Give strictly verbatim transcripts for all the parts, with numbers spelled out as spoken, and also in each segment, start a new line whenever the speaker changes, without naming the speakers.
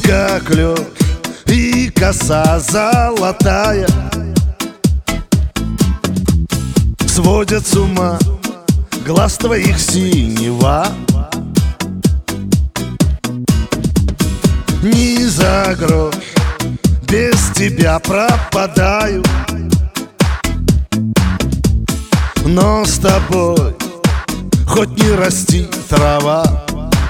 как лед, и коса золотая сводят с ума глаз твоих синева. Ни за грош без тебя пропадаю, но с тобой хоть не расти трава.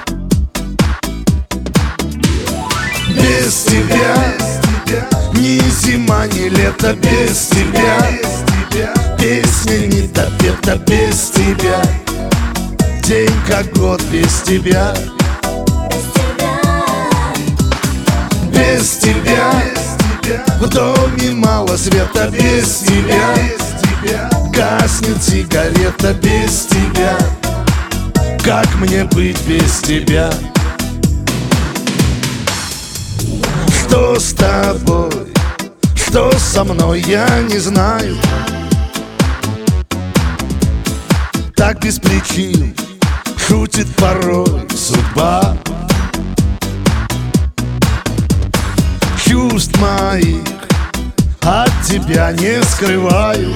Без тебя ни зима, ни лето, без тебя песня не допета, без тебя день как год, без тебя. Без тебя в доме мало света, без тебя гаснет сигарета, без тебя. Как мне быть без тебя? Что с тобой, что со мной, я не знаю. Так без причин шутит порой судьба. Чувств моих от тебя не скрываю.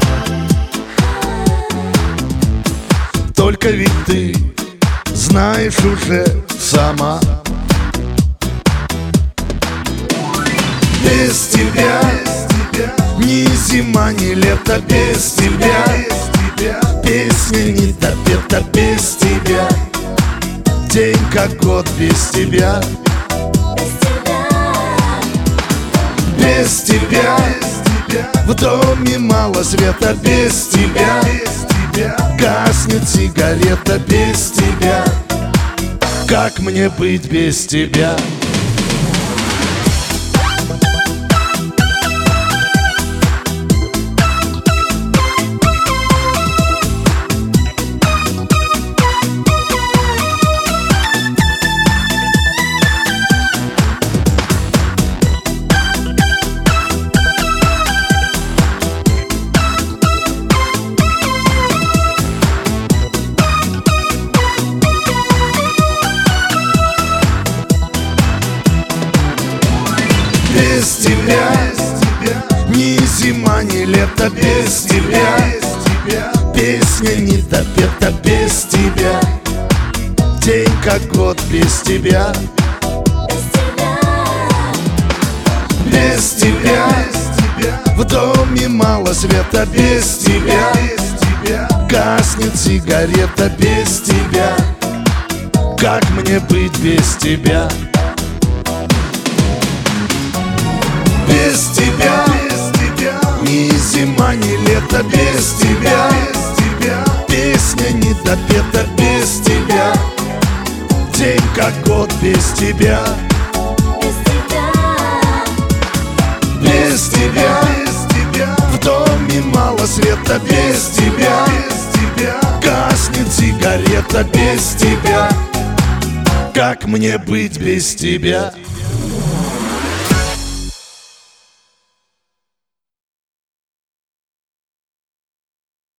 Только ведь ты знаешь уже сама. Без тебя ни зима, ни лето, без тебя песня не допета, без тебя день как год, без тебя. Без тебя в доме мало света, без тебя гаснет сигарета, без тебя. Как мне быть без тебя? Без тебя ни зима, ни лето, без тебя песня не допета, без тебя день как год, без тебя. Без тебя в доме мало света, без тебя гаснет сигарета, без тебя. Как мне быть без тебя? Без тебя ни зима, ни лето, без тебя песня не допета, без тебя день как год, без тебя. Без тебя в доме мало света, без тебя гаснет сигарета, без тебя. Как мне быть без тебя?